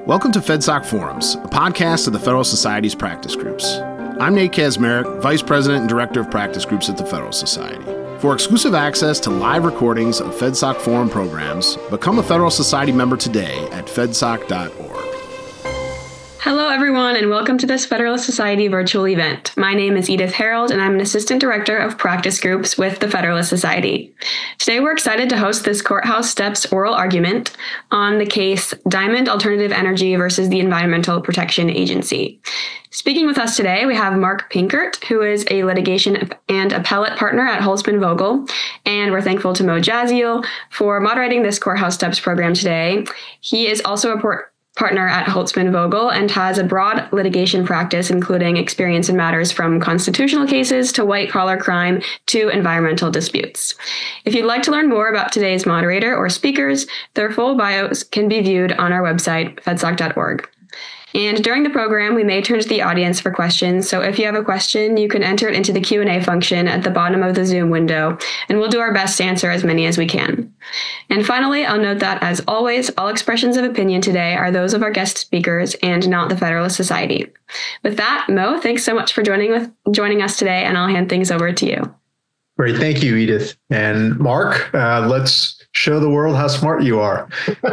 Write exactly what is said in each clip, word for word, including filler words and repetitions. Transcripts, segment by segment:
Welcome to FedSoc Forums, a podcast of the Federal Society's practice groups. I'm Nate Kazmarek, Vice President and Director of Practice Groups at the Federal Society. For exclusive access to live recordings of FedSoc Forum programs, become a Federal Society member today at fedsoc dot org. Hello, everyone, and welcome to this Federalist Society virtual event. My name is Edith Harold, and I'm an Assistant Director of Practice Groups with the Federalist Society. Today, we're excited to host this Courthouse Steps oral argument on the case Diamond Alternative Energy versus the Environmental Protection Agency. Speaking with us today, we have Mark Pinkert, who is a litigation and appellate partner at Holtzman Vogel, and we're thankful to Mo Jaziel for moderating this Courthouse Steps program today. He is also a port partner at Holtzman Vogel and has a broad litigation practice, including experience in matters from constitutional cases to white-collar crime to environmental disputes. If you'd like to learn more about today's moderator or speakers, their full bios can be viewed on our website, fedsoc dot org. And during the program, we may turn to the audience for questions. So if you have a question, you can enter it into the Q and A function at the bottom of the Zoom window, and we'll do our best to answer as many as we can. And finally, I'll note that, as always, all expressions of opinion today are those of our guest speakers and not the Federalist Society. With that, Mo, thanks so much for joining with joining us today, and I'll hand things over to you. Great. Thank you, Edith. And Mark, uh, let's show the world how smart you are.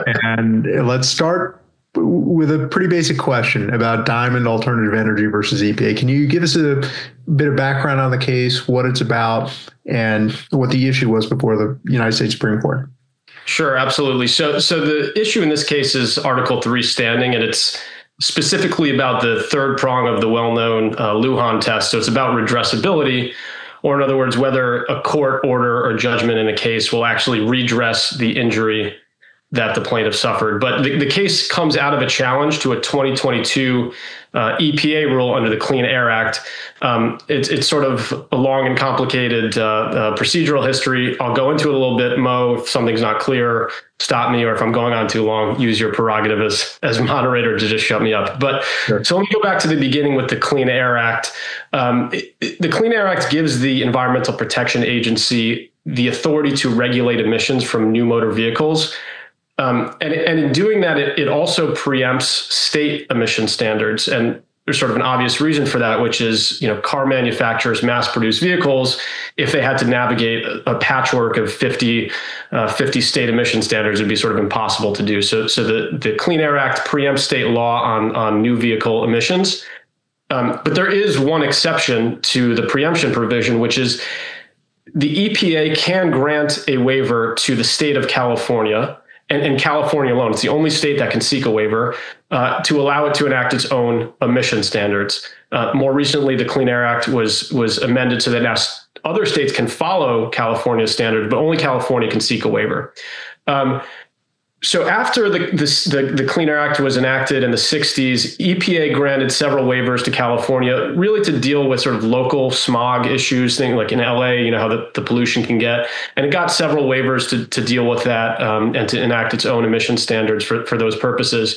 And let's start with a pretty basic question about Diamond Alternative Energy versus E P A. Can you give us a bit of background on the case, what it's about, and what the issue was before the United States Supreme Court? Sure, absolutely. So, so the issue in this case is Article three standing, and it's specifically about the third prong of the well-known uh, Lujan test. So it's about redressability, or in other words, whether a court order or judgment in a case will actually redress the injury that the plaintiff suffered. But the, the case comes out of a challenge to a twenty twenty-two uh, E P A rule under the Clean Air Act. Um, it's, it's sort of a long and complicated uh, uh, procedural history. I'll go into it a little bit. Mo, if something's not clear, stop me, or if I'm going on too long, use your prerogative as, as moderator to just shut me up. But sure. So let me go back to the beginning with the Clean Air Act. Um, it, it, the Clean Air Act gives the Environmental Protection Agency the authority to regulate emissions from new motor vehicles. Um, and, and in doing that, it, it also preempts state emission standards. And there's sort of an obvious reason for that, which is, you know, car manufacturers mass produce vehicles. If they had to navigate a, a patchwork of fifty, uh, fifty state emission standards, it'd be sort of impossible to do. So, so the, the Clean Air Act preempts state law on, on new vehicle emissions. Um, but there is one exception to the preemption provision, which is the E P A can grant a waiver to the state of California. And in California alone, it's the only state that can seek a waiver uh, to allow it to enact its own emission standards. Uh, more recently, the Clean Air Act was was amended so that now other states can follow California's standards, but only California can seek a waiver. Um, so after the, this, the the Clean Air Act was enacted in the sixties, E P A granted several waivers to California, really to deal with sort of local smog issues, things like in L A, you know, how the, the pollution can get. And it got several waivers to, to deal with that um, and to enact its own emission standards for, for those purposes.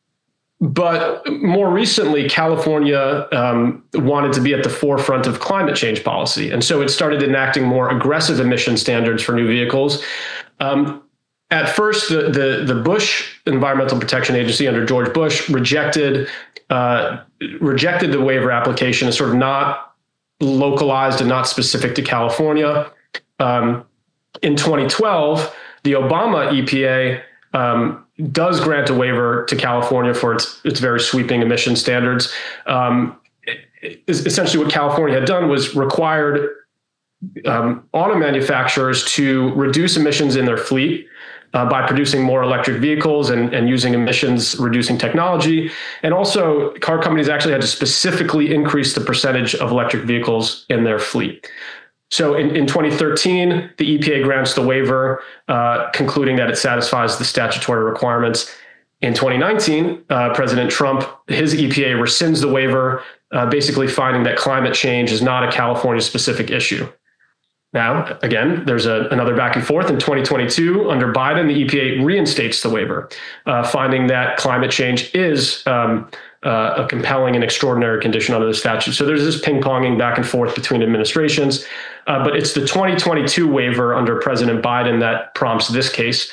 But more recently, California um, wanted to be at the forefront of climate change policy. And so it started enacting more aggressive emission standards for new vehicles. Um, At first, the, the the Bush Environmental Protection Agency under George Bush rejected uh, rejected the waiver application as sort of not localized and not specific to California. Um, in twenty twelve, the Obama E P A um, does grant a waiver to California for its its very sweeping emission standards. Um, essentially, what California had done was required um, auto manufacturers to reduce emissions in their fleet Uh, by producing more electric vehicles and, and using emissions reducing technology. And also, car companies actually had to specifically increase the percentage of electric vehicles in their fleet. So in, in twenty thirteen, the E P A grants the waiver, uh, concluding that it satisfies the statutory requirements. In twenty nineteen, uh, President Trump, his E P A rescinds the waiver, uh, basically finding that climate change is not a California-specific issue. Now, again, there's a, another back and forth. In twenty twenty-two, under Biden, the E P A reinstates the waiver, uh, finding that climate change is um, uh, a compelling and extraordinary condition under the statute. So there's this ping-ponging back and forth between administrations. Uh, but it's the twenty twenty-two waiver under President Biden that prompts this case.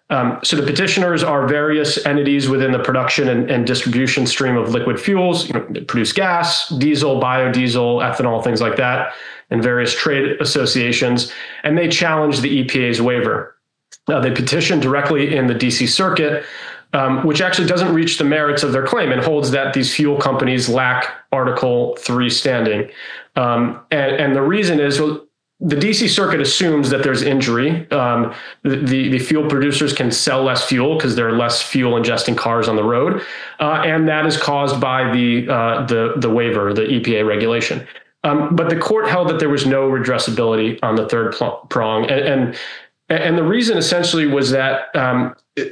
Um, so the petitioners are various entities within the production and, and distribution stream of liquid fuels, you know, they produce gas, diesel, biodiesel, ethanol, things like that, and various trade associations, and they challenge the E P A's waiver. Uh, they petition directly in the D C Circuit, um, which actually doesn't reach the merits of their claim and holds that these fuel companies lack Article three standing. Um, and, and the reason is, well, the D C Circuit assumes that there's injury. Um, the, the fuel producers can sell less fuel because there are less fuel ingesting cars on the road, uh, and that is caused by the uh, the the waiver, the E P A regulation. Um, but the court held that there was no redressability on the third pl- prong, and, and and the reason essentially was that, um,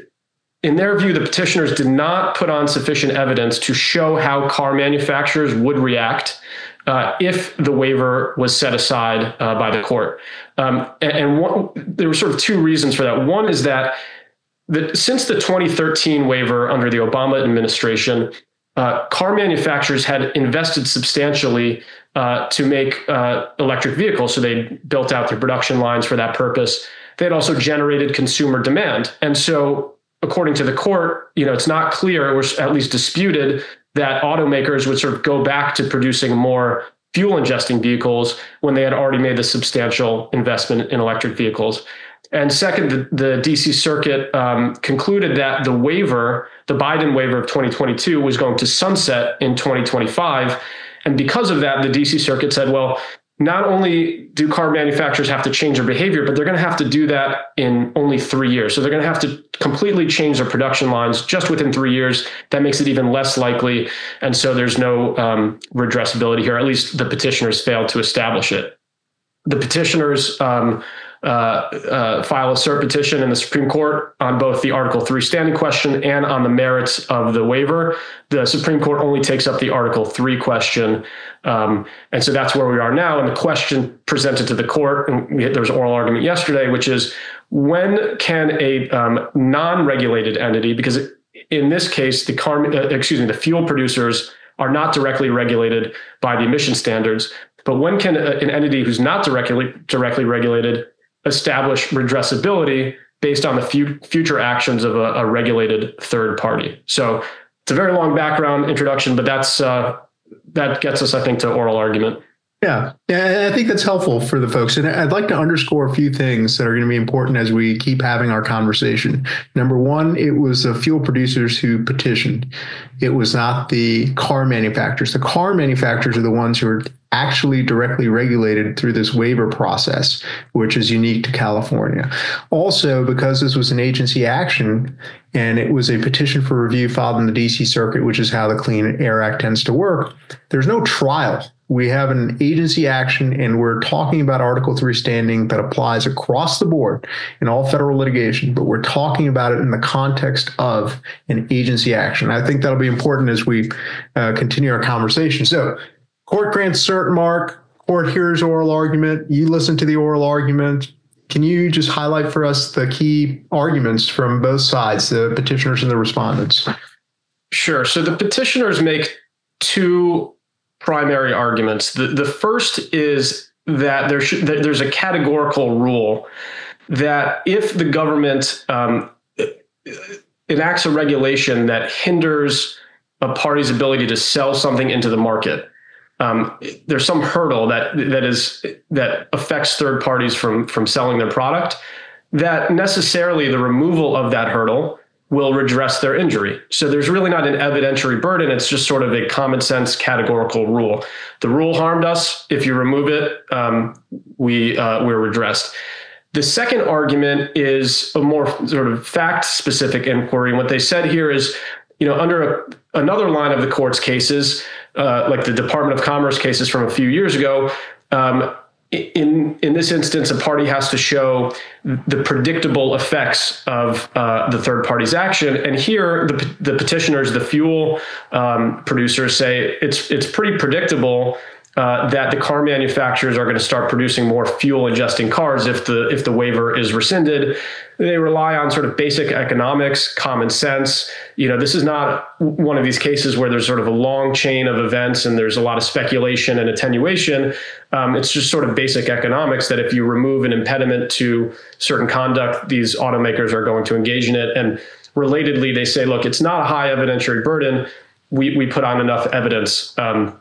in their view, the petitioners did not put on sufficient evidence to show how car manufacturers would react Uh, if the waiver was set aside uh, by the court. Um, and and one, there were sort of two reasons for that. One is that the, since the twenty thirteen waiver under the Obama administration, uh, car manufacturers had invested substantially uh, to make uh, electric vehicles. So they built out their production lines for that purpose. They had also generated consumer demand. And so according to the court, you know, it's not clear, or at least disputed, that automakers would sort of go back to producing more fuel ingesting vehicles when they had already made the substantial investment in electric vehicles. And second, the, the D C Circuit um, concluded that the waiver, the Biden waiver of twenty twenty-two, was going to sunset in twenty twenty-five. And because of that, the D C Circuit said, well, not only do car manufacturers have to change their behavior, but they're going to have to do that in only three years. So they're going to have to completely change their production lines just within three years. That makes it even less likely. And so there's no um, redressability here. At least the petitioners failed to establish it. The petitioners um, uh, uh, file a cert petition in the Supreme Court on both the Article three standing question and on the merits of the waiver. The Supreme Court only takes up the Article three question. Um, and so that's where we are now. And the question presented to the court, and we had, there was an oral argument yesterday, which is, when can a um, non-regulated entity, because in this case, the car, uh, excuse me, the fuel producers are not directly regulated by the emission standards, but when can a, an entity who's not directly directly regulated establish redressability based on the fu- future actions of a, a regulated third party? So it's a very long background introduction, but that's uh, that gets us, I think, to oral argument. Yeah, yeah, I think that's helpful for the folks. And I'd like to underscore a few things that are going to be important as we keep having our conversation. Number one, it was the fuel producers who petitioned. It was not the car manufacturers. The car manufacturers are the ones who are actually directly regulated through this waiver process, which is unique to California. Also, because this was an agency action and it was a petition for review filed in the D C Circuit, which is how the Clean Air Act tends to work, there's no trial. We have an agency action, and we're talking about Article three standing that applies across the board in all federal litigation, but we're talking about it in the context of an agency action. I think that'll be important as we uh, continue our conversation. So, court grants cert, Mark. Court hears oral argument. You listen to the oral argument. Can you just highlight for us the key arguments from both sides, the petitioners and the respondents? Sure. So the petitioners make two primary arguments. The, the first is that, there should, that there's a categorical rule that if the government um, enacts a regulation that hinders a party's ability to sell something into the market, um, there's some hurdle that that is that affects third parties from from selling their product, that necessarily the removal of that hurdle will redress their injury. So there's really not an evidentiary burden. It's just sort of a common sense categorical rule. The rule harmed us. If you remove it, um, we uh, we're redressed. The second argument is a more sort of fact specific inquiry. And what they said here is, you know, under a, another line of the court's cases, uh, like the Department of Commerce cases from a few years ago, um, In in this instance, a party has to show the predictable effects of uh, the third party's action. And here, the, the petitioners, the fuel um, producers, say it's it's pretty predictable uh, that the car manufacturers are going to start producing more fuel ingesting cars if the if the waiver is rescinded. they rely on sort of basic economics, common sense. You know, this is not one of these cases where there's sort of a long chain of events and there's a lot of speculation and attenuation. Um, it's just sort of basic economics that if you remove an impediment to certain conduct, these automakers are going to engage in it. And relatedly, they say, look, it's not a high evidentiary burden. We we put on enough evidence um,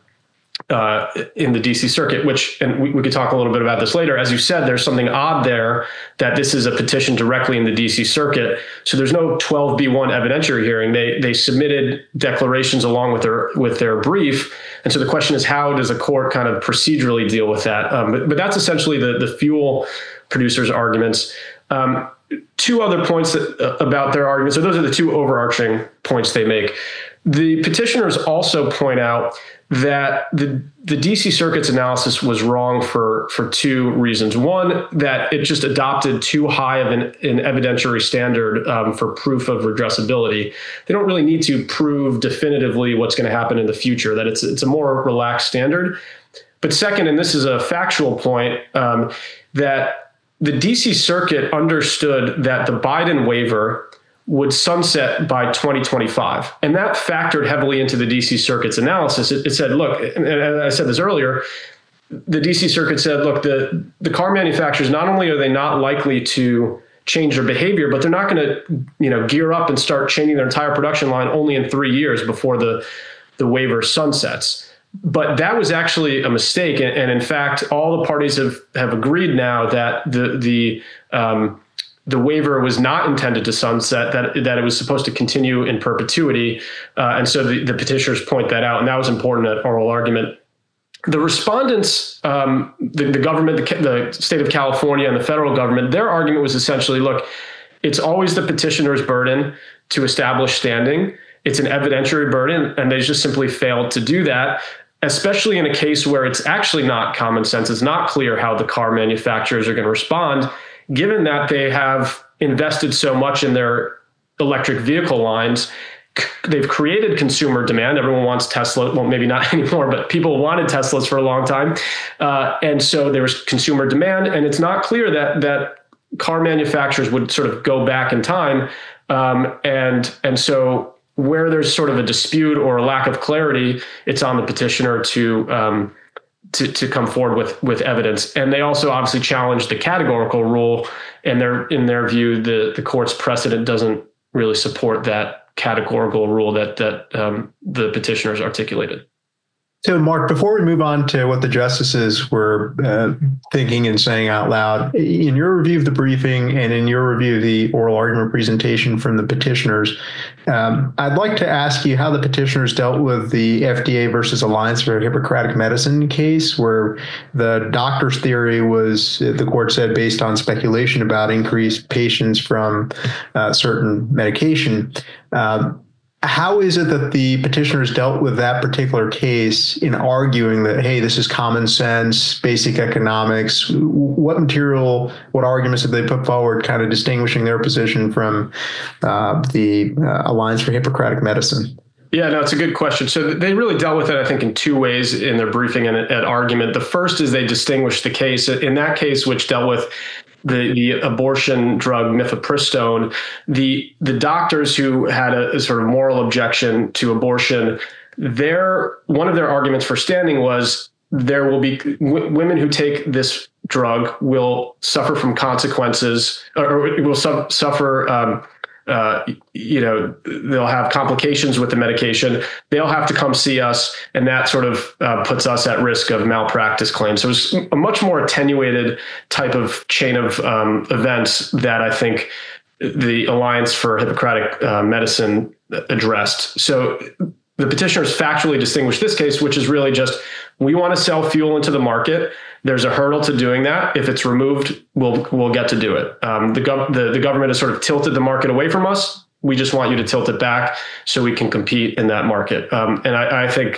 uh, in the D C Circuit, which, and we, we could talk a little bit about this later. As you said, there's something odd there that this is a petition directly in the D C Circuit. So there's no twelve B one evidentiary hearing. They they submitted declarations along with their with their brief. And so the question is, how does a court kind of procedurally deal with that? Um, but, but that's essentially the, the fuel producers' arguments. Um, two other points that, uh, about their arguments. So those are the two overarching points they make. The petitioners also point out that the the D C Circuit's analysis was wrong for, for two reasons. One, that it just adopted too high of an, an evidentiary standard um, for proof of redressability. They don't really need to prove definitively what's going to happen in the future, that it's, it's a more relaxed standard. But second, and this is a factual point, um, that the D C Circuit understood that the Biden waiver would sunset by twenty twenty-five. And that factored heavily into the D C Circuit's analysis. It, it said, look, and, and I said this earlier, the D C Circuit said, look, the, the car manufacturers, not only are they not likely to change their behavior, but they're not going to, you know, gear up and start changing their entire production line only in three years before the, the waiver sunsets. But that was actually a mistake. And, and in fact, all the parties have, have agreed now that the, the, um, the waiver was not intended to sunset, that that it was supposed to continue in perpetuity. Uh, and so the, the petitioners point that out, and that was important at oral argument. The respondents, um, the, the government, the, the state of California and the federal government, their argument was essentially, look, it's always the petitioner's burden to establish standing. It's an evidentiary burden, and they just simply failed to do that, especially in a case where it's actually not common sense. It's not clear how the car manufacturers are going to respond, given that they have invested so much in their electric vehicle lines. They've created consumer demand. Everyone wants Tesla. Well, maybe not anymore, but people wanted Teslas for a long time. Uh, and so there was consumer demand, and it's not clear that that car manufacturers would sort of go back in time. Um, and, and so where there's sort of a dispute or a lack of clarity, it's on the petitioner to um, To, to come forward with with evidence. And they also obviously challenged the categorical rule, and their in their view, the the court's precedent doesn't really support that categorical rule that that um, the petitioners articulated. So, Mark, before we move on to what the justices were uh, thinking and saying out loud, in your review of the briefing and in your review of the oral argument presentation from the petitioners, um, I'd like to ask you how the petitioners dealt with the F D A versus Alliance for Hippocratic Medicine case, where the doctor's theory was, the court said, based on speculation about increased patients from uh, certain medication. Um, How is it that the petitioners dealt with that particular case in arguing that, hey, this is common sense, basic economics? What material, what arguments did they put forward kind of distinguishing their position from uh, the uh, Alliance for Hippocratic Medicine? Yeah, no, it's a good question. So they really dealt with it, I think, in two ways in their briefing and at argument. The first is they distinguished the case. In that case, which dealt with the, the abortion drug mifepristone, the the doctors who had a, a sort of moral objection to abortion, their one of their arguments for standing was there will be w- women who take this drug will suffer from consequences, or, or will su- suffer. Um, Uh, you know, they'll have complications with the medication. They'll have to come see us, and that sort of uh, puts us at risk of malpractice claims. So it's a much more attenuated type of chain of um, events that I think the Alliance for Hippocratic uh, Medicine addressed. So the petitioners factually distinguished this case, which is really just, we want to sell fuel into the market. There's a hurdle to doing that. If it's removed, we'll we'll get to do it. Um, the, gov- the the government has sort of tilted the market away from us. We just want you to tilt it back so we can compete in that market. Um, and I, I think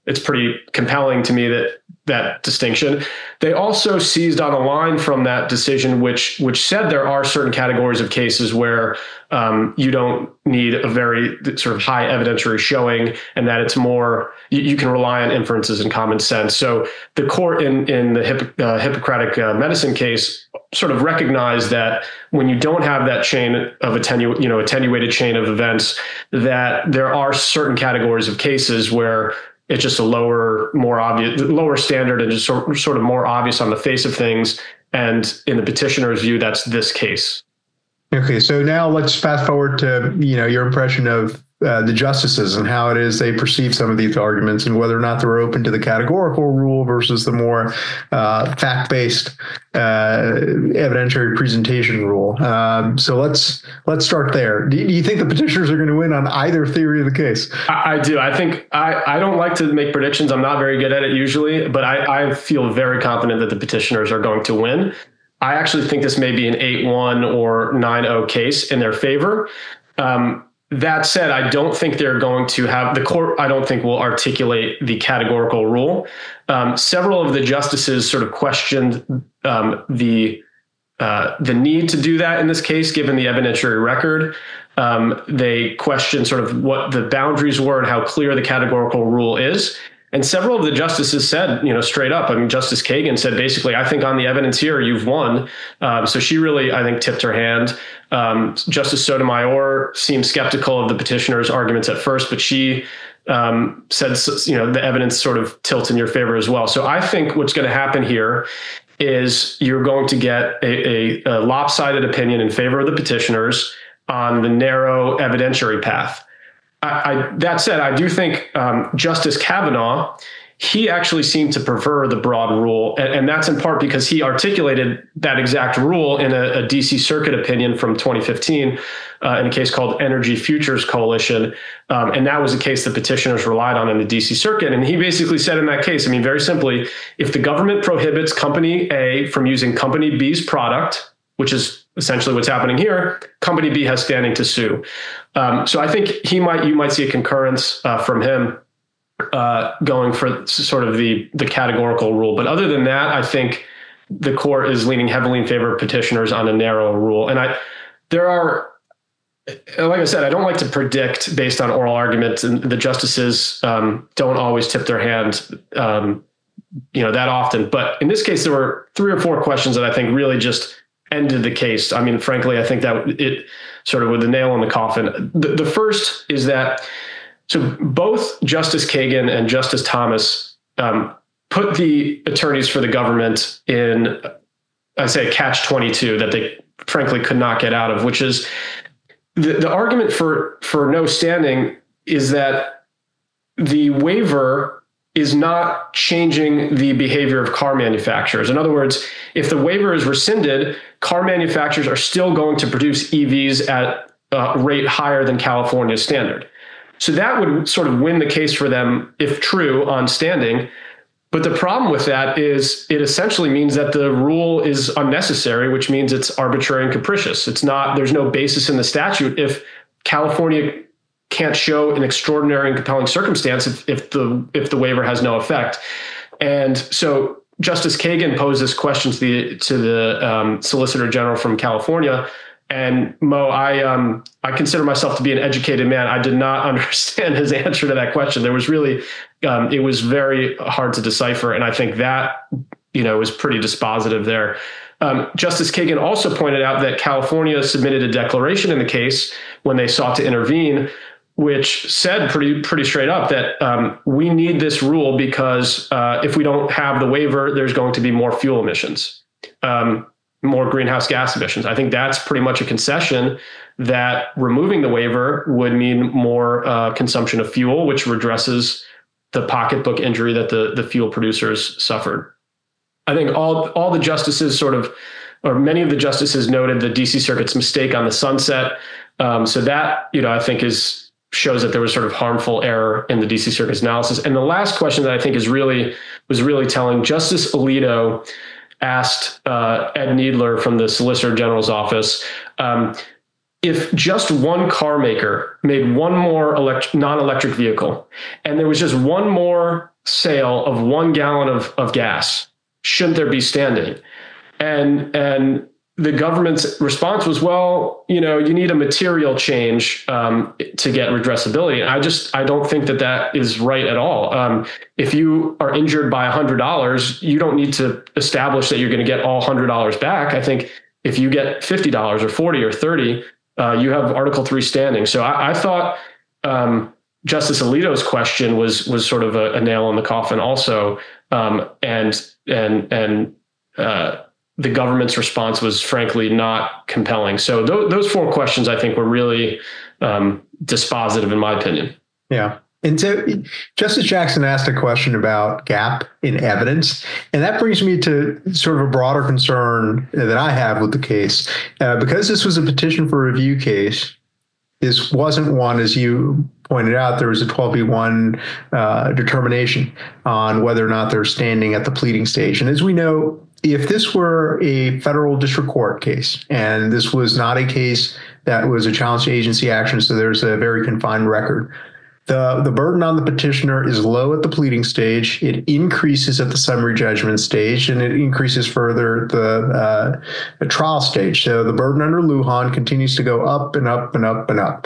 it's pretty compelling to me that that distinction. They also seized on a line from that decision, which which said there are certain categories of cases where um, you don't need a very sort of high evidentiary showing, and that it's more you, you can rely on inferences and common sense. So the court in in the Hippo, uh, Hippocratic uh, medicine case sort of recognized that when you don't have that chain of attenu you know attenuated chain of events, that there are certain categories of cases where it's just a lower, more obvious, lower standard and just sort, sort of more obvious on the face of things. And in the petitioner's view, that's this case. Okay, so now let's fast forward to, you know, your impression of uh, the justices and how it is they perceive some of these arguments and whether or not they're open to the categorical rule versus the more uh, fact-based uh, evidentiary presentation rule. Um, so let's let's start there. Do you think the petitioners are going to win on either theory of the case? I, I do. I think I, I don't like to make predictions. I'm not very good at it usually, but I, I feel very confident that the petitioners are going to win. I actually think this may be an eight one or nine oh case in their favor. Um, that said, I don't think they're going to have the court. I don't think will articulate the categorical rule. Um, several of the justices sort of questioned um, the uh, the need to do that in this case, given the evidentiary record. Um, they questioned sort of what the boundaries were and how clear the categorical rule is. And several of the justices said, you know, straight up, I mean, Justice Kagan said, basically, I think on the evidence here, you've won. Um, so she really, I think, tipped her hand. Um, Justice Sotomayor seemed skeptical of the petitioner's arguments at first, but she um, said, you know, the evidence sort of tilts in your favor as well. So I think what's going to happen here is you're going to get a, a, a lopsided opinion in favor of the petitioners on the narrow evidentiary path. I, I, that said, I do think um, Justice Kavanaugh, he actually seemed to prefer the broad rule. And, and that's in part because he articulated that exact rule in a, a D C Circuit opinion from twenty fifteen uh, in a case called Energy Futures Coalition. Um, and that was a case the petitioners relied on in the D C Circuit. And he basically said in that case, I mean, very simply, if the government prohibits Company A from using Company B's product, which is essentially what's happening here, Company B has standing to sue. Um, so I think he might, you might see a concurrence uh, from him uh, going for sort of the the categorical rule. But other than that, I think the court is leaning heavily in favor of petitioners on a narrow rule. And I, there are, like I said, I don't like to predict based on oral arguments, and the justices um, don't always tip their hand, um, you know, that often. But in this case, there were three or four questions that I think really just ended the case. I mean, frankly, I think that it sort of with the nail in the coffin. The, the first is that, so both Justice Kagan and Justice Thomas um, put the attorneys for the government in, I say, a catch twenty-two that they frankly could not get out of, which is the, the argument for, for no standing is that the waiver is not changing the behavior of car manufacturers. In other words, if the waiver is rescinded, car manufacturers are still going to produce E Vs at a rate higher than California's standard. So that would sort of win the case for them, if true, on standing. But the problem with that is it essentially means that the rule is unnecessary, which means it's arbitrary and capricious. It's not, there's no basis in the statute if California can't show an extraordinary and compelling circumstance if, if the if the waiver has no effect. And so Justice Kagan posed this question to the to the um, Solicitor General from California. And Mo, I um, I consider myself to be an educated man. I did not understand his answer to that question. There was really, um, it was very hard to decipher. And I think that, you know, was pretty dispositive there. Um, Justice Kagan also pointed out that California submitted a declaration in the case when they sought to intervene, which said pretty pretty straight up that um, we need this rule because uh, if we don't have the waiver, there's going to be more fuel emissions, um, more greenhouse gas emissions. I think that's pretty much a concession that removing the waiver would mean more uh, consumption of fuel, which redresses the pocketbook injury that the, the fuel producers suffered. I think all all the justices sort of, or many of the justices noted the D C Circuit's mistake on the sunset. Um, so that, you know, I think is shows that there was sort of harmful error in the D C Circuit's analysis. And the last question that I think is really was really telling, Justice Alito asked uh, Ed Needler from the Solicitor General's office, um, if just one car maker made one more elect- non-electric vehicle, and there was just one more sale of one gallon of, of gas, shouldn't there be standing? And, and the government's response was, well, you know, you need a material change um, to get redressability. And I just, I don't think that that is right at all. Um, if you are injured by one hundred dollars, you don't need to establish that you're going to get all one hundred dollars back. I think if you get fifty dollars or forty or thirty, uh, you have Article three standing. So I, I thought um, Justice Alito's question was was sort of a, a nail in the coffin also. Um, and, and, and, uh, the government's response was frankly not compelling. So th- those four questions, I think, were really um, dispositive in my opinion. Yeah. And so Justice Jackson asked a question about gap in evidence. And that brings me to sort of a broader concern that I have with the case. Uh, because this was a petition for review case, this wasn't one, as you pointed out, there was a twelve B one uh, determination on whether or not they're standing at the pleading stage. And as we know, if this were a federal district court case, and this was not a case that was a challenge to agency action, so there's a very confined record, the, the burden on the petitioner is low at the pleading stage. It increases at the summary judgment stage, and it increases further at the, uh, the trial stage. So the burden under Lujan continues to go up and up and up and up.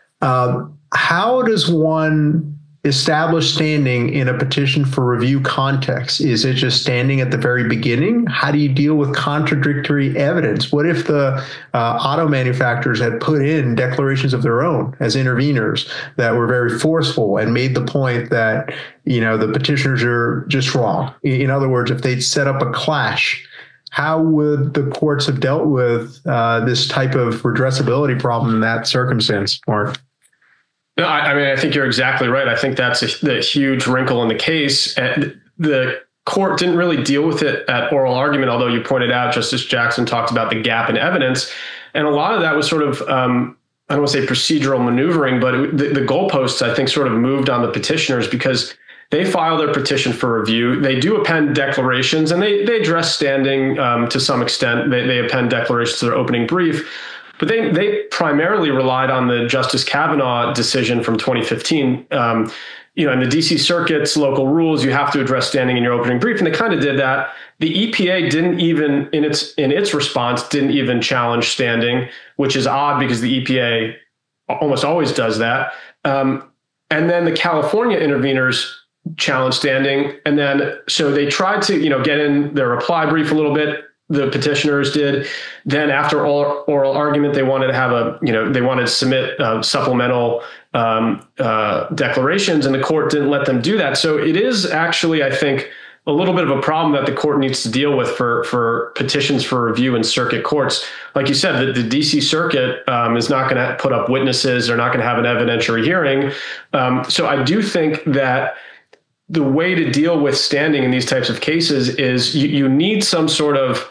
Uh, how does one establish standing in a petition for review context? Is it just standing at the very beginning? How do you deal with contradictory evidence? What if the uh, auto manufacturers had put in declarations of their own as interveners that were very forceful and made the point that, you know, the petitioners are just wrong? In other words, if they'd set up a clash, how would the courts have dealt with uh, this type of redressability problem in that circumstance, Mark? No, I, I mean, I think you're exactly right. I think that's a, the huge wrinkle in the case. And the court didn't really deal with it at oral argument, although you pointed out, Justice Jackson talked about the gap in evidence. And a lot of that was sort of, um, I don't want to say procedural maneuvering, but it, the, the goalposts, I think, sort of moved on the petitioners because they file their petition for review. They do append declarations, and they, they address standing um, to some extent. They, they append declarations to their opening brief. But they they primarily relied on the Justice Kavanaugh decision from twenty fifteen. Um, you know, in the D C Circuit's local rules, you have to address standing in your opening brief, and they kind of did that. The E P A didn't even, in its in its response, didn't even challenge standing, which is odd because the E P A almost always does that. Um, and then the California interveners challenged standing, and then so they tried to you know get in their reply brief a little bit. The petitioners did. Then after oral, oral argument, they wanted to have a, you know, they wanted to submit uh, supplemental um, uh, declarations, and the court didn't let them do that. So it is actually, I think, a little bit of a problem that the court needs to deal with for, for petitions for review in circuit courts. Like you said, the, the D C Circuit um, is not going to put up witnesses. They're not going to have an evidentiary hearing. Um, so I do think that the way to deal with standing in these types of cases is you, you need some sort of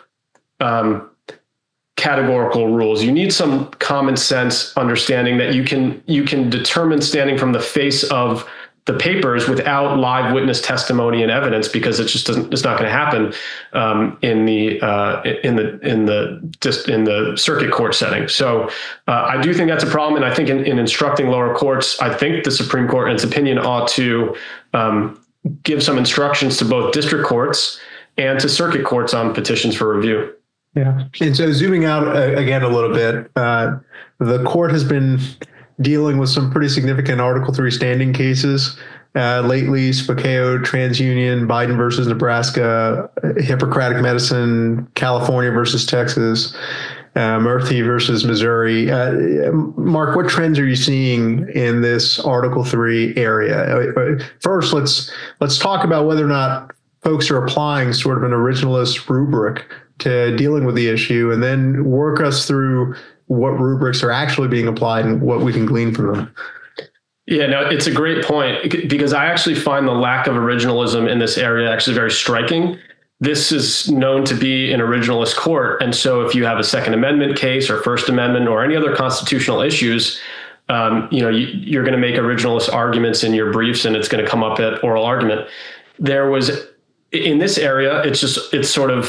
um, categorical rules. You need some common sense understanding that you can you can determine standing from the face of the papers without live witness testimony and evidence, because it just doesn't it's not going to happen um, in the uh, in the in the just in the circuit court setting. So uh, I do think that's a problem, and I think in, in instructing lower courts, I think the Supreme Court, in its opinion, ought to um, give some instructions to both district courts and to circuit courts on petitions for review. Yeah. And so zooming out uh, again a little bit, uh, the court has been dealing with some pretty significant Article three standing cases uh, lately: Spokeo, TransUnion, Biden versus Nebraska, Hippocratic Medicine, California versus Texas, uh, Murthy versus Missouri. Uh, Mark, what trends are you seeing in this Article three area? First, let's let's talk about whether or not folks are applying sort of an originalist rubric to dealing with the issue, and then work us through what rubrics are actually being applied and what we can glean from them. Yeah, no, it's a great point, because I actually find the lack of originalism in this area actually very striking. This is known to be an originalist court. And so if you have a Second Amendment case or First Amendment or any other constitutional issues, um, you know, you, you're going to make originalist arguments in your briefs, and it's going to come up at oral argument. There was, in this area, it's just, it's sort of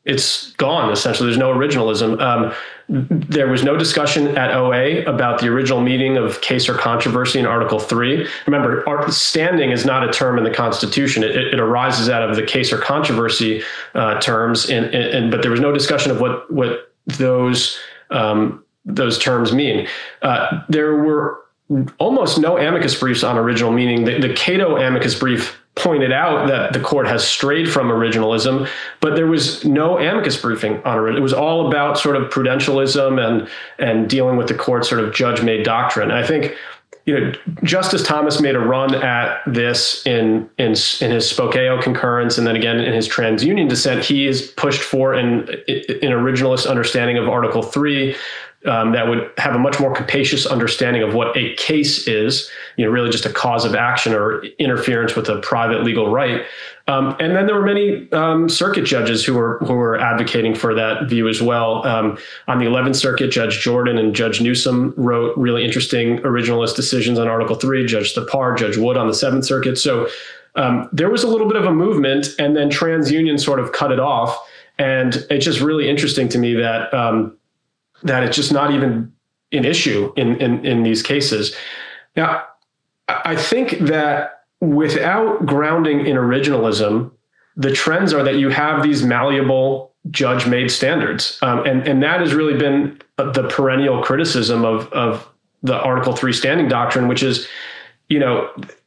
it's gone, essentially. There's no originalism. Um, there was no discussion at O A about the original meaning of case or controversy in Article three. Remember, our, standing is not a term in the Constitution. It, it arises out of the case or controversy uh, terms, and, and, but there was no discussion of what, what those, um, those terms mean. Uh, there were almost no amicus briefs on original meaning. The, the Cato amicus brief pointed out that the court has strayed from originalism, but there was no amicus briefing on it. It was all about sort of prudentialism and and dealing with the court's sort of judge-made doctrine. And I think, you know, Justice Thomas made a run at this in in in his Spokeo concurrence, and then again in his TransUnion dissent. He has pushed for an an originalist understanding of Article three. Um, that would have a much more capacious understanding of what a case is, you know, really just a cause of action or interference with a private legal right. Um, and then there were many um, circuit judges who were who were advocating for that view as well. Um, on the eleventh Circuit, Judge Jordan and Judge Newsom wrote really interesting originalist decisions on Article three, Judge Thapar, Judge Wood on the seventh Circuit. So um, there was a little bit of a movement, and then TransUnion sort of cut it off. And it's just really interesting to me that um, that it's just not even an issue in, in, in these cases. Now, I think that without grounding in originalism, the trends are that you have these malleable judge-made standards. Um, and, and that has really been the perennial criticism of, of the Article three standing doctrine, which is, you know,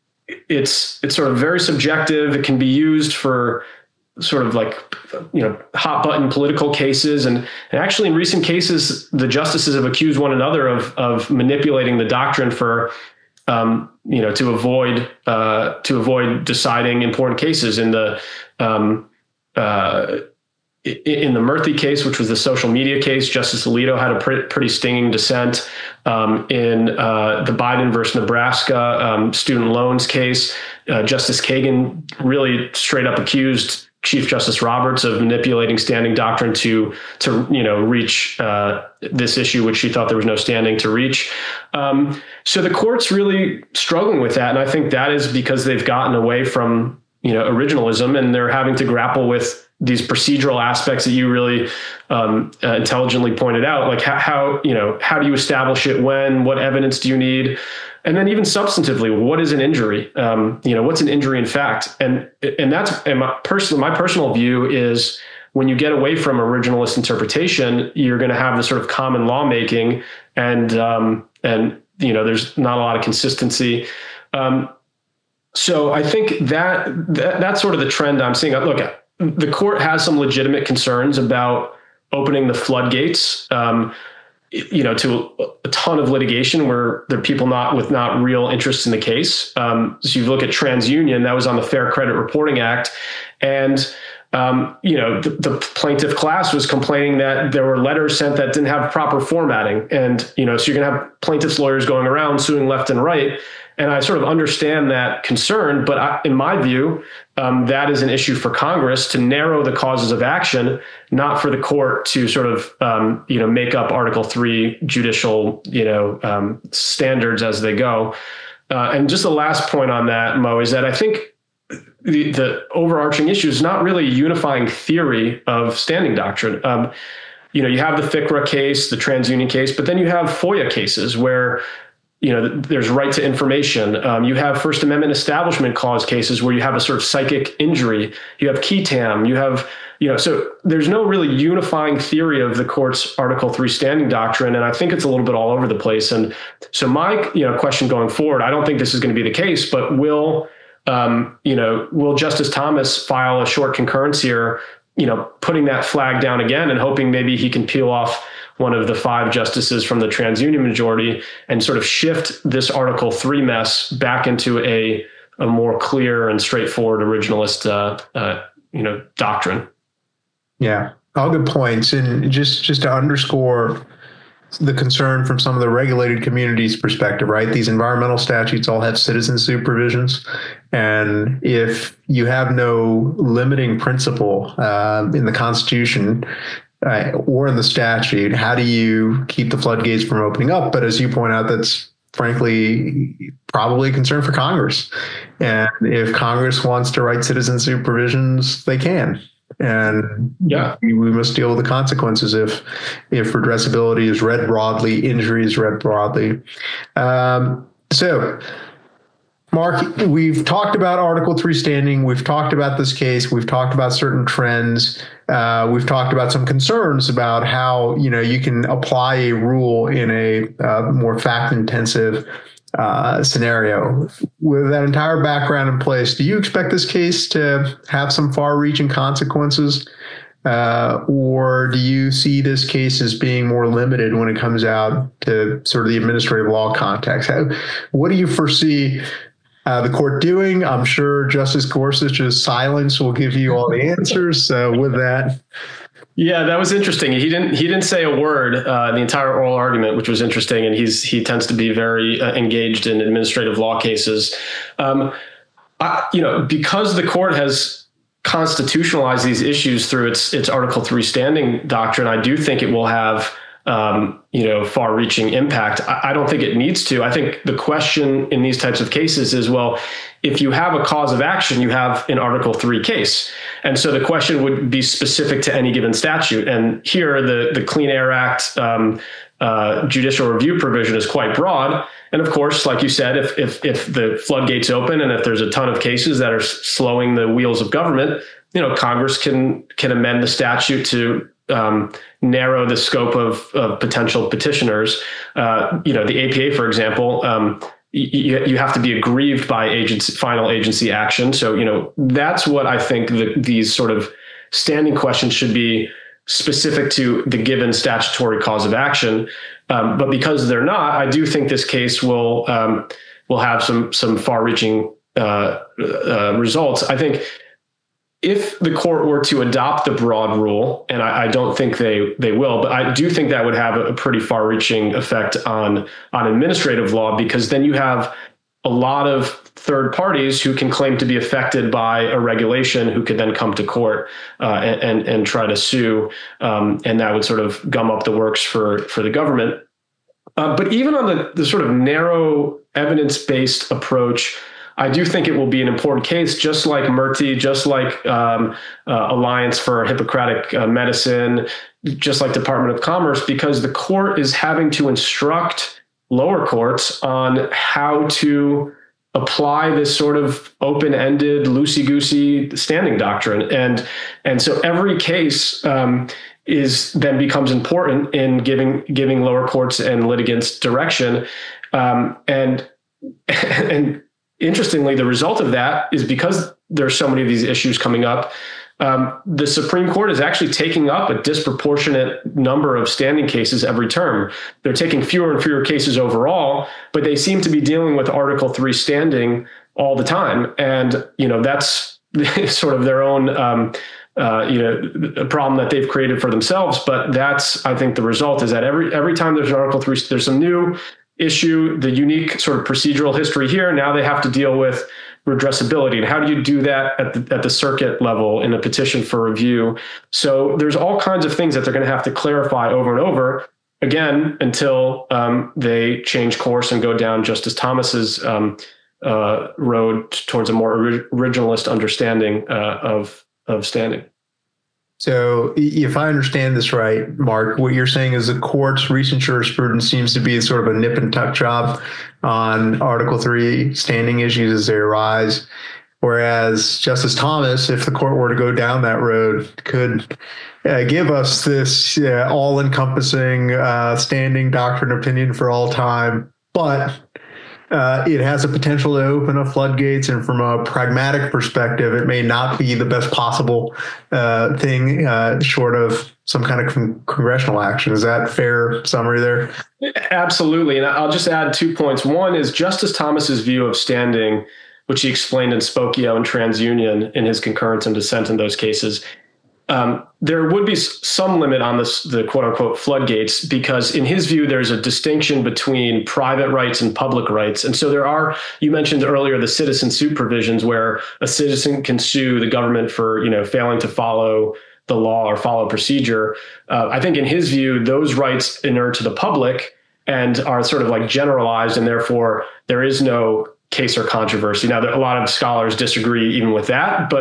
it's it's sort of very subjective. It can be used for sort of like, you know, hot button political cases. And, and actually in recent cases, the justices have accused one another of, of manipulating the doctrine for, um, you know, to avoid, uh, to avoid deciding important cases. In the, um, uh, in the Murthy case, which was the social media case, Justice Alito had a pretty, pretty stinging dissent. Um, in uh, the Biden versus Nebraska um, student loans case, uh, Justice Kagan really straight up accused Chief Justice Roberts of manipulating standing doctrine to, to you know, reach uh, this issue, which she thought there was no standing to reach. Um, so the court's really struggling with that, and I think that is because they've gotten away from, you know, originalism, and they're having to grapple with these procedural aspects that you really um, uh, intelligently pointed out, like how, how, you know, how do you establish it, when, what evidence do you need? And then even substantively, what is an injury? Um, you know, what's an injury in fact? And and that's and my personal my personal view is when you get away from originalist interpretation, you're going to have this sort of common lawmaking, and um, and you know, there's not a lot of consistency. Um, so I think that, that that's sort of the trend I'm seeing. Look, the court has some legitimate concerns about opening the floodgates, um, you know, to a ton of litigation where there are people not with not real interest in the case. Um, so you look at TransUnion, that was on the Fair Credit Reporting Act. And, um, you know, the, the plaintiff class was complaining that there were letters sent that didn't have proper formatting. And, you know, so you're going to have plaintiffs' lawyers going around suing left and right. And I sort of understand that concern, but I, in my view, um, that is an issue for Congress to narrow the causes of action, not for the court to sort of, um, you know, make up Article three judicial, you know, um, standards as they go. Uh, and just the last point on that, Mo, is that I think the, the overarching issue is not really a unifying theory of standing doctrine. Um, you know, you have the FICRA case, the TransUnion case, but then you have FOIA cases where, you know, there's right to information. Um, you have First Amendment Establishment Clause cases where you have a sort of psychic injury. You have qui tam. You have, you know, so there's no really unifying theory of the court's Article three standing doctrine. And I think it's a little bit all over the place. And so my, you know, question going forward, I don't think this is going to be the case, but will, um, you know, will Justice Thomas file a short concurrence here, you know, putting that flag down again and hoping maybe he can peel off one of the five justices from the TransUnion majority and sort of shift this Article three mess back into a, a more clear and straightforward originalist, uh, uh, you know, doctrine. Yeah, all good points. And just, just to underscore the concern from some of the regulated communities' perspective, right? These environmental statutes all have citizen supervisions. And if you have no limiting principle uh, in the Constitution, Uh, or in the statute, how do you keep the floodgates from opening up? But as you point out, that's frankly probably a concern for Congress. And if Congress wants to write citizen supervisions, they can. and yeah, we, we must deal with the consequences if if redressability is read broadly, injury is read broadly. Um, so. Mark, we've talked about Article three standing. We've talked about this case. We've talked about certain trends. Uh, we've talked about some concerns about how, you know, you can apply a rule in a uh, more fact-intensive uh, scenario. With that entire background in place, do you expect this case to have some far-reaching consequences? Uh, or do you see this case as being more limited when it comes out to sort of the administrative law context? How, what do you foresee Uh, the court doing? I'm sure Justice Gorsuch's silence will give you all the answers. So with that. Yeah, that was interesting. He didn't he didn't say a word uh, the entire oral argument, which was interesting. And he's he tends to be very uh, engaged in administrative law cases. Um, I, you know, because the court has constitutionalized these issues through its its Article three standing doctrine, I do think it will have Um, you know, far-reaching impact. I, I don't think it needs to. I think the question in these types of cases is, well, if you have a cause of action, you have an Article three case. And so the question would be specific to any given statute. And here, the, the Clean Air Act um, uh, judicial review provision is quite broad. And of course, like you said, if, if, if the floodgates open and if there's a ton of cases that are slowing the wheels of government, you know, Congress can, can amend the statute to Um, narrow the scope of, of potential petitioners. Uh, you know, the A P A, for example, um, you, you have to be aggrieved by agency, final agency action. So, you know, that's what I think the, these sort of standing questions should be specific to the given statutory cause of action. Um, but because they're not, I do think this case will um, will have some some far-reaching uh, uh, results. I think if the court were to adopt the broad rule, and I, I don't think they they will, but I do think that would have a pretty far-reaching effect on on administrative law, because then you have a lot of third parties who can claim to be affected by a regulation, who could then come to court uh, and, and and try to sue, um, and that would sort of gum up the works for for the government. Uh, but even on the the sort of narrow evidence-based approach, I do think it will be an important case, just like Murty, just like um, uh, Alliance for Hippocratic uh, Medicine, just like Department of Commerce, because the court is having to instruct lower courts on how to apply this sort of open-ended, loosey-goosey standing doctrine. And, and so every case um, is then becomes important in giving giving lower courts and litigants direction. Um, and and Interestingly, the result of that is, because there's so many of these issues coming up, um, the Supreme Court is actually taking up a disproportionate number of standing cases every term. They're taking fewer and fewer cases overall, but they seem to be dealing with Article three standing all the time. And, you know, that's sort of their own, um, uh, you know, a problem that they've created for themselves. But that's, I think, the result is that every every time there's an Article three, there's some new issue, the unique sort of procedural history here. Now they have to deal with redressability. And how do you do that at the, at the circuit level in a petition for review? So there's all kinds of things that they're going to have to clarify over and over again until um, they change course and go down Justice Thomas's um, uh, road towards a more ori- originalist understanding uh, of, of standing. So if I understand this right, Mark, what you're saying is the court's recent jurisprudence seems to be sort of a nip and tuck job on Article three standing issues as they arise, whereas Justice Thomas, if the court were to go down that road, could uh, give us this uh, all-encompassing uh, standing doctrine opinion for all time, but Uh, it has a potential to open up floodgates, and from a pragmatic perspective, it may not be the best possible uh, thing uh, short of some kind of con- congressional action. Is that a fair summary there? Absolutely. And I'll just add two points. One is Justice Thomas's view of standing, which he explained in Spokio and TransUnion in his concurrence and dissent in those cases. Um, there would be some limit on this, the quote unquote floodgates, because in his view, there's a distinction between private rights and public rights. And so there are, you mentioned earlier, the citizen suit provisions where a citizen can sue the government for, you know, failing to follow the law or follow procedure. Uh, I think in his view, those rights inure to the public and are sort of like generalized, and therefore there is no case or controversy. Now, there, a lot of scholars disagree even with that, but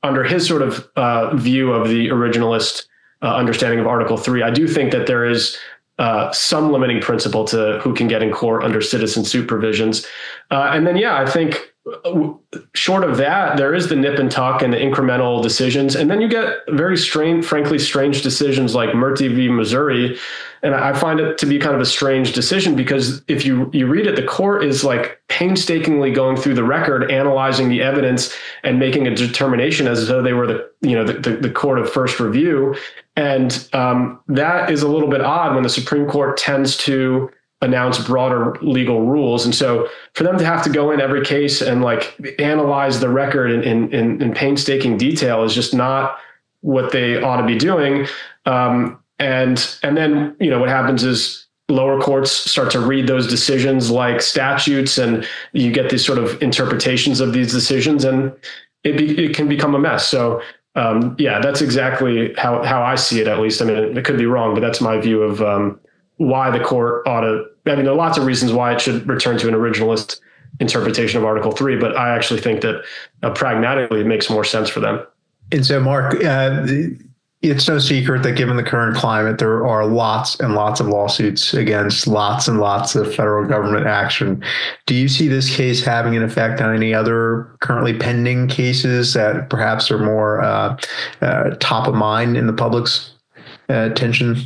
under his sort of uh, view of the originalist uh, understanding of Article three, I do think that there is uh, some limiting principle to who can get in court under citizen suit provisions. Uh, and then, yeah, I think short of that, there is the nip and tuck and the incremental decisions. And then you get very strange, frankly, strange decisions like Murty v. Missouri. And I find it to be kind of a strange decision because if you, you read it, the court is like painstakingly going through the record, analyzing the evidence and making a determination as though they were the, you know, the, the, the court of first review. And um, that is a little bit odd when the Supreme Court tends to announce broader legal rules. And so for them to have to go in every case and like analyze the record in, in, in, in painstaking detail is just not what they ought to be doing. Um, and, and then, you know, what happens is lower courts start to read those decisions like statutes, and you get these sort of interpretations of these decisions, and it, be, it can become a mess. So um, yeah, that's exactly how, how I see it, at least. I mean, it, it could be wrong, but that's my view of, um, why the court ought to, I mean, there are lots of reasons why it should return to an originalist interpretation of Article three, but I actually think that uh, pragmatically it makes more sense for them. And so, Mark, uh, it's no secret that given the current climate, there are lots and lots of lawsuits against lots and lots of federal government action. Do you see this case having an effect on any other currently pending cases that perhaps are more uh, uh, top of mind in the public's uh, attention?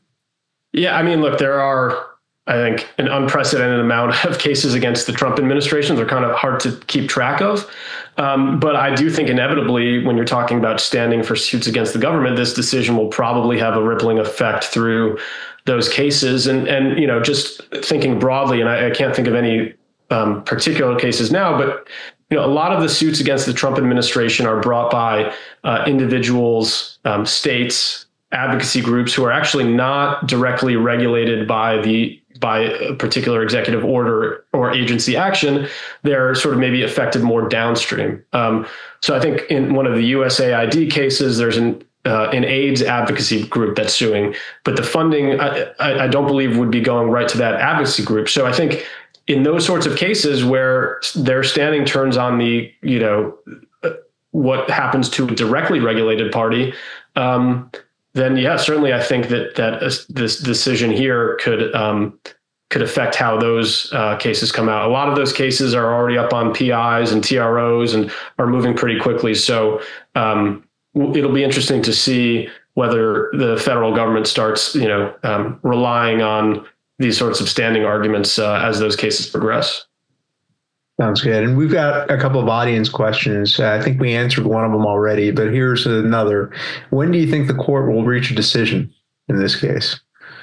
Yeah, I mean, look, there are, I think, an unprecedented amount of cases against the Trump administration. They're kind of hard to keep track of. Um, but I do think inevitably, when you're talking about standing for suits against the government, this decision will probably have a rippling effect through those cases. And, and you know, just thinking broadly, and I, I can't think of any um, particular cases now, but you know, a lot of the suits against the Trump administration are brought by uh, individuals, um, states, advocacy groups who are actually not directly regulated by the by a particular executive order or agency action. They're sort of maybe affected more downstream. Um, so I think in one of the U S A I D cases, there's an uh, an AIDS advocacy group that's suing, but the funding I, I don't believe would be going right to that advocacy group. So I think in those sorts of cases where their standing turns on the, you know, what happens to a directly regulated party, um, then yeah, certainly I think that that uh, this decision here could um, could affect how those uh, cases come out. A lot of those cases are already up on P Is and T R Os and are moving pretty quickly. So um, it'll be interesting to see whether the federal government starts, you know, um, relying on these sorts of standing arguments uh, as those cases progress. Sounds good. And we've got a couple of audience questions. Uh, I think we answered one of them already, but here's another. When do you think the court will reach a decision in this case?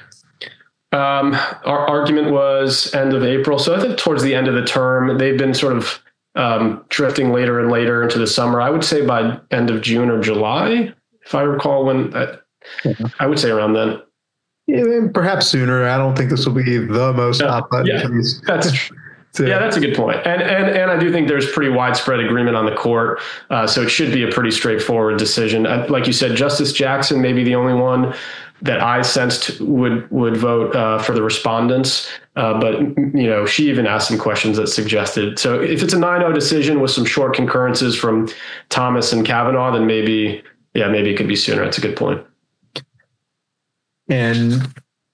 Um, our argument was end of April. So I think towards the end of the term, they've been sort of um, drifting later and later into the summer. I would say by end of June or July, if I recall when, I, yeah. I would say around then. Yeah, perhaps sooner. I don't think this will be the most yeah, hot button yeah, case. That's true. Yeah, that's a good point. And and and I do think there's pretty widespread agreement on the court. Uh, so it should be a pretty straightforward decision. I, like you said, Justice Jackson may be the only one that I sensed would would vote uh, for the respondents. Uh, but, you know, she even asked some questions that suggested. So if it's a nine oh decision with some short concurrences from Thomas and Kavanaugh, then maybe, yeah, maybe it could be sooner. That's a good point. And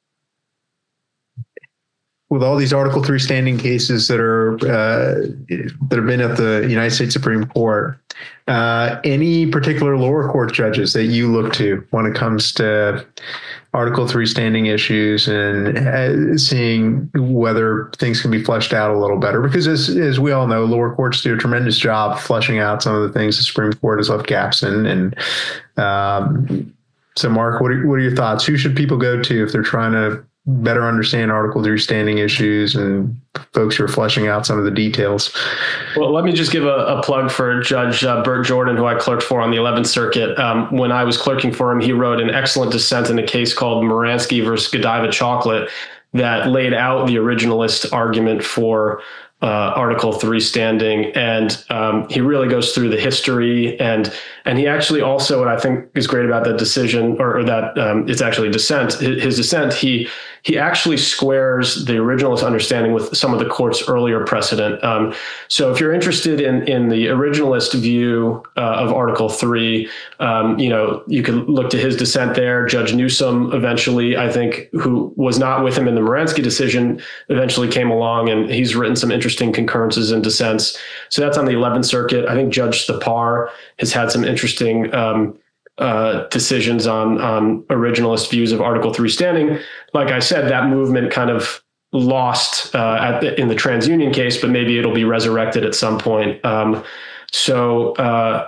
with all these Article three standing cases that are uh, that have been at the United States Supreme Court, uh, any particular lower court judges that you look to when it comes to Article three standing issues and uh, seeing whether things can be fleshed out a little better? Because as as we all know, lower courts do a tremendous job fleshing out some of the things the Supreme Court has left gaps in. And um, so, Mark, what are, what are your thoughts? Who should people go to if they're trying to better understand Article three standing issues and folks who are fleshing out some of the details? Well, let me just give a, a plug for Judge uh, Burt Jordan, who I clerked for on the eleventh Circuit. Um, when I was clerking for him, he wrote an excellent dissent in a case called Moransky versus Godiva Chocolate that laid out the originalist argument for Uh, Article three standing. And um, he really goes through the history. And and he actually also, what I think is great about that decision, or, or that um, it's actually dissent, his, his dissent, he he actually squares the originalist understanding with some of the court's earlier precedent. Um, so if you're interested in, in the originalist view uh, of Article three, um, you know, you can look to his dissent there. Judge Newsom eventually, I think, who was not with him in the Moransky decision, eventually came along, and he's written some interesting concurrences and dissents. So that's on the eleventh Circuit. I think Judge Thapar has had some interesting um, uh, decisions on, on originalist views of Article three standing. Like I said, that movement kind of lost uh, at the, in the TransUnion case, but maybe it'll be resurrected at some point. Um, so, uh,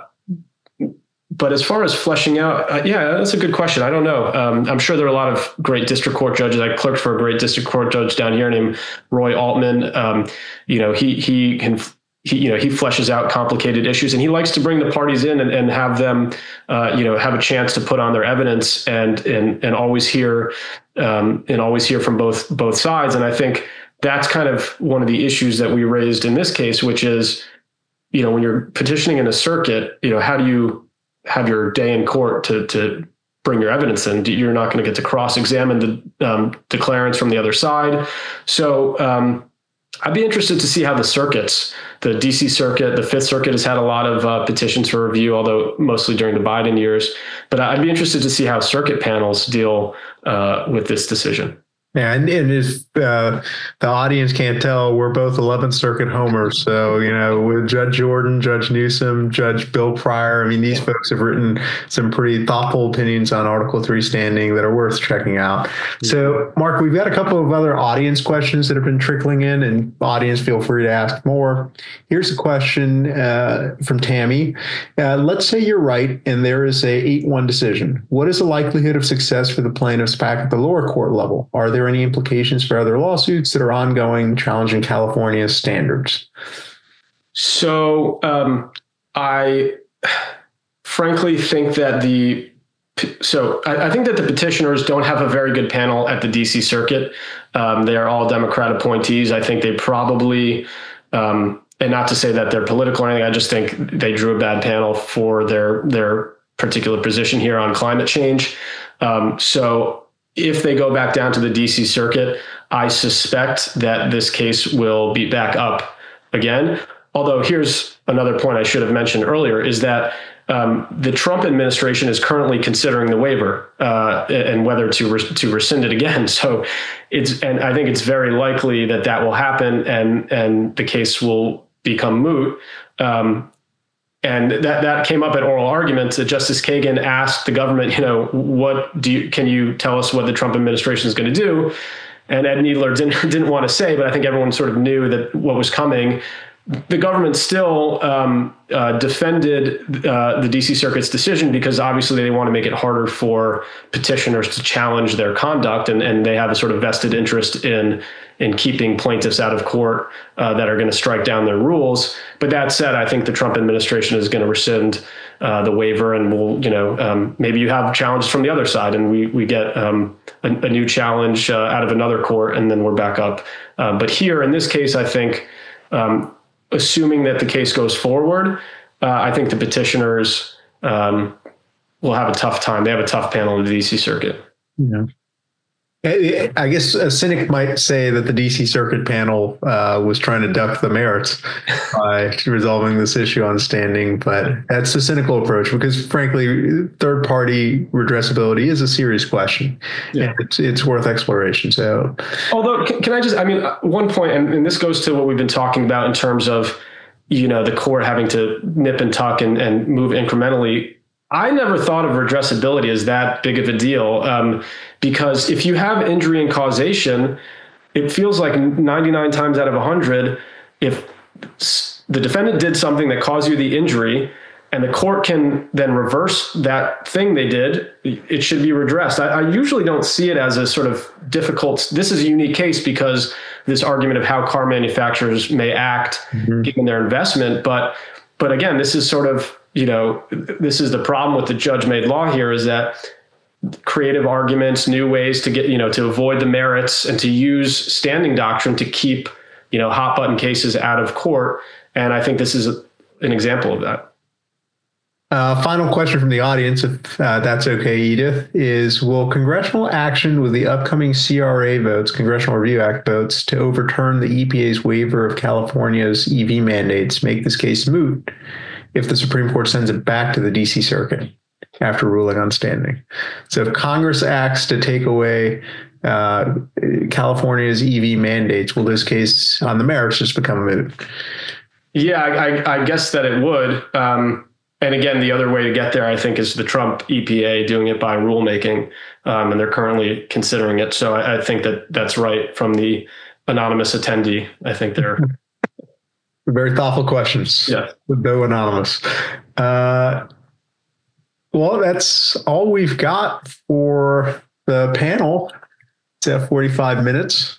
but as far as fleshing out, uh, yeah, that's a good question. I don't know. Um, I'm sure there are a lot of great district court judges. I clerked for a great district court judge down here named Roy Altman. Um, you know, he he can. He, you know, he fleshes out complicated issues, and he likes to bring the parties in and, and have them, uh, you know, have a chance to put on their evidence and and and always hear um, and always hear from both both sides. And I think that's kind of one of the issues that we raised in this case, which is, you know, when you're petitioning in a circuit, you know, how do you have your day in court to to bring your evidence in? You're not going to get to cross-examine the um, declarants from the other side, so. Um, I'd be interested to see how the circuits, the D C Circuit, the Fifth Circuit has had a lot of uh, petitions for review, although mostly during the Biden years. But I'd be interested to see how circuit panels deal uh, with this decision. Yeah, and, and if uh, the audience can't tell, we're both eleventh Circuit homers. So, you know, with Judge Jordan, Judge Newsom, Judge Bill Pryor, I mean, these folks have written some pretty thoughtful opinions on Article three standing that are worth checking out. So, Mark, we've got a couple of other audience questions that have been trickling in, and audience, feel free to ask more. Here's a question uh, from Tammy. Uh, let's say you're right and there is a eight one decision. What is the likelihood of success for the plaintiffs back at the lower court level? Are there any implications for other lawsuits that are ongoing challenging California's standards? So um, I frankly think that the so I, I think that the petitioners don't have a very good panel at the D C Circuit. Um, they are all Democrat appointees. I think they probably, um, and not to say that they're political or anything, I just think they drew a bad panel for their their particular position here on climate change. Um, so if they go back down to the D C Circuit, I suspect that this case will be back up again. Although here's another point I should have mentioned earlier, is that um, the Trump administration is currently considering the waiver uh, and whether to re- to rescind it again. So it's, and I think it's very likely that that will happen, and and the case will become moot. Um, And that, that came up at oral arguments that Justice Kagan asked the government, you know, what do you, can you tell us what the Trump administration is going to do? And Ed Needler didn't, didn't want to say, but I think everyone sort of knew that what was coming. The government still um, uh, defended uh, the D C Circuit's decision because obviously they want to make it harder for petitioners to challenge their conduct, and, and they have a sort of vested interest in in keeping plaintiffs out of court uh, that are going to strike down their rules. But that said, I think the Trump administration is going to rescind uh, the waiver, and we'll, you know, um, maybe you have challenges from the other side, and we we get um, a, a new challenge uh, out of another court, and then we're back up. Uh, but here in this case, I think. Um, Assuming that the case goes forward, uh, I think the petitioners um, will have a tough time. They have a tough panel in the D C Circuit. Yeah. I guess a cynic might say that the D C Circuit panel uh, was trying to duck the merits by resolving this issue on standing, but that's a cynical approach because, frankly, third-party redressability is a serious question, yeah. and it's, it's worth exploration. So, although, can, can I just, I mean, one point, and, and this goes to what we've been talking about in terms of, you know, the court having to nip and tuck and, and move incrementally. I never thought of redressability as that big of a deal, um, because if you have injury and causation, it feels like ninety-nine times out of one hundred, if the defendant did something that caused you the injury and the court can then reverse that thing they did, it should be redressed. I, I usually don't see it as a sort of difficult, this is a unique case because this argument of how car manufacturers may act mm-hmm. given their investment. But, but again, this is sort of, you know, this is the problem with the judge-made law here, is that creative arguments, new ways to get, you know, to avoid the merits and to use standing doctrine to keep, you know, hot button cases out of court. And I think this is a, an example of that. Uh, final question from the audience, if uh, that's okay, Edith, is will congressional action with the upcoming C R A votes, Congressional Review Act votes, to overturn the E P A's waiver of California's E V mandates make this case moot if the Supreme Court sends it back to the D C Circuit after ruling on standing? So if Congress acts to take away uh, California's E V mandates, will this case on the merits just become moot? Yeah, I, I guess that it would. Um, And again, the other way to get there, I think, is the Trump E P A doing it by rulemaking, um, and they're currently considering it. So I, I think that that's right from the anonymous attendee. I think they're very thoughtful questions. Yeah, though anonymous. Uh, well, that's all we've got for the panel. It's at forty-five minutes.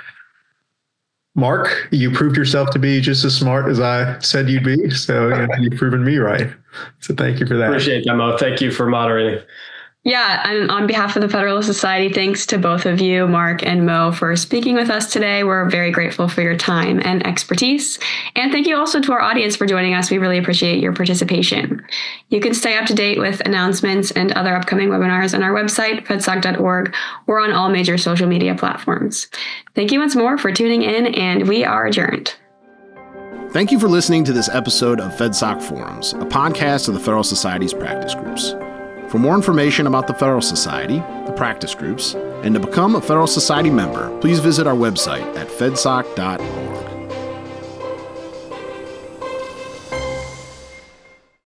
Mark, you proved yourself to be just as smart as I said you'd be. So you know, you've proven me right. So thank you for that. Appreciate that, Mo. Thank you for moderating. Yeah, and on behalf of the Federalist Society, thanks to both of you, Mark and Mo, for speaking with us today. We're very grateful for your time and expertise. And thank you also to our audience for joining us. We really appreciate your participation. You can stay up to date with announcements and other upcoming webinars on our website, fedsoc dot org, or on all major social media platforms. Thank you once more for tuning in, and we are adjourned. Thank you for listening to this episode of FedSoc Forums, a podcast of the Federal Society's practice groups. For more information about the Federal Society, the practice groups, and to become a Federal Society member, please visit our website at fedsoc dot org.